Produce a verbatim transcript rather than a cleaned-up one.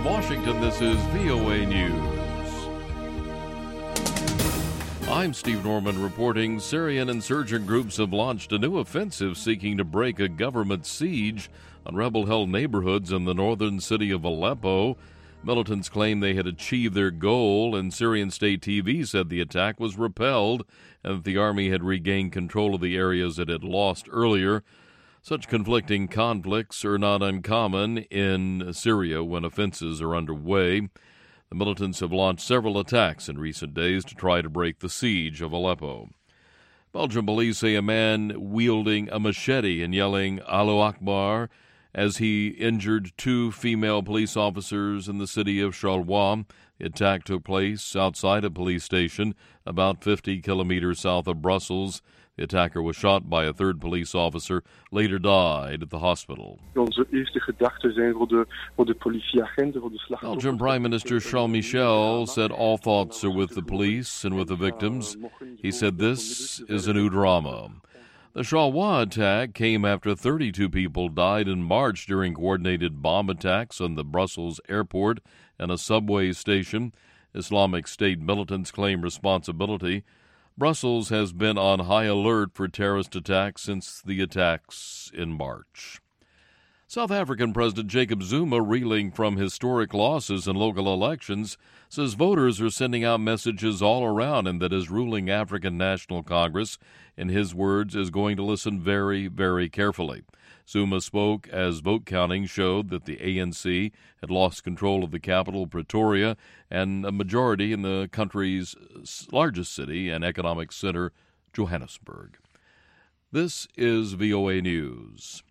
Washington, this is V O A News. I'm Steve Norman reporting Syrian insurgent groups have launched a new offensive seeking to break a government siege on rebel-held neighborhoods in the northern city of Aleppo. Militants claim they had achieved their goal, and Syrian state T V said the attack was repelled and that the army had regained control of the areas it had lost earlier. Such conflicting conflicts are not uncommon in Syria when offenses are underway. The militants have launched several attacks in recent days to try to break the siege of Aleppo. Belgian police say a man wielding a machete and yelling Allahu Akbar as he injured two female police officers in the city of Charleroi. The attack took place outside a police station about fifty kilometers south of Brussels. The attacker was shot by a third police officer, later died at the hospital. Belgian Prime Minister Charles Michel said all thoughts are with the police and with the victims. He said this is a new drama. The Charleroi attack came after thirty-two people died in March during coordinated bomb attacks on the Brussels airport and a subway station. Islamic State militants claim responsibility. Brussels has been on high alert for terrorist attacks since the attacks in March. South African President Jacob Zuma, reeling from historic losses in local elections, says voters are sending out messages all around and that his ruling African National Congress, in his words, is going to listen very, very carefully. Zuma spoke as vote counting showed that the A N C had lost control of the capital, Pretoria, and a majority in the country's largest city and economic center, Johannesburg. This is V O A News.